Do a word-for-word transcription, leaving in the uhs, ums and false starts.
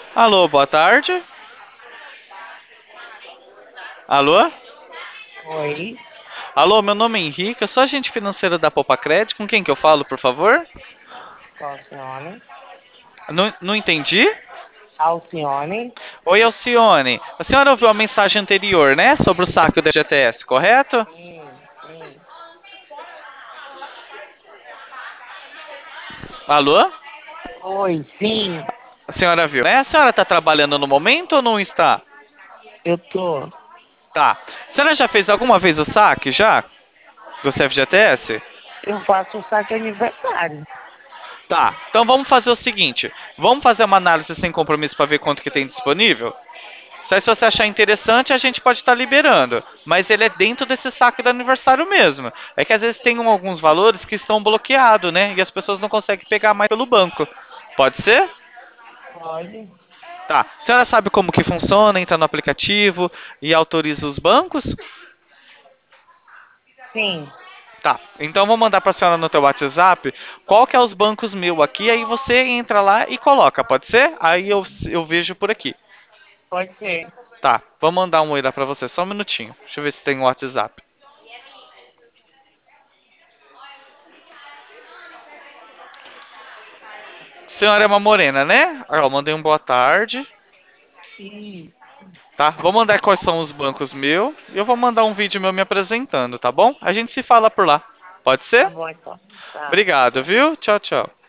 Alô, boa tarde. Alô? Oi, Alô, meu nome é Henrique, eu sou agente financeiro da Poupa Crédito. Com quem que eu falo, por favor? Alcione. Não, não entendi? Alcione? Oi, Alcione. A senhora ouviu a mensagem anterior, né? Sobre o saque do F G T S, correto? Sim, sim. Alô? Oi, sim, A senhora viu, né? A senhora está trabalhando no momento ou não está? eu tô. Tá. A senhora já fez alguma vez o saque, já? Do F G T S? Eu faço o saque aniversário. Tá. Então vamos fazer o seguinte. Vamos fazer uma análise sem compromisso para ver quanto que tem disponível? Só se você achar interessante, a gente pode estar liberando. Mas ele é dentro desse saque do aniversário mesmo. É que às vezes tem um- alguns valores que estão bloqueados, né? E as pessoas não conseguem pegar mais pelo banco. Pode ser? Pode? Tá. A senhora sabe como que funciona? Entra no aplicativo e autoriza os bancos? Sim, Tá. Então vou mandar para a senhora no teu WhatsApp qual que é os bancos meu aqui, aí você entra lá e coloca, pode ser? Aí eu, eu vejo por aqui. pode ser. Tá. Vou mandar um oi lá para você, só um minutinho. Deixa eu ver se tem o WhatsApp. Senhora é uma morena, né? Ó, mandei um boa tarde, Ih, tá? Vou mandar quais são os bancos meu e eu vou mandar um vídeo meu me apresentando, tá bom? A gente se fala por lá. Pode tá ser? bom então. Tá. Obrigado, viu? Tchau, tchau.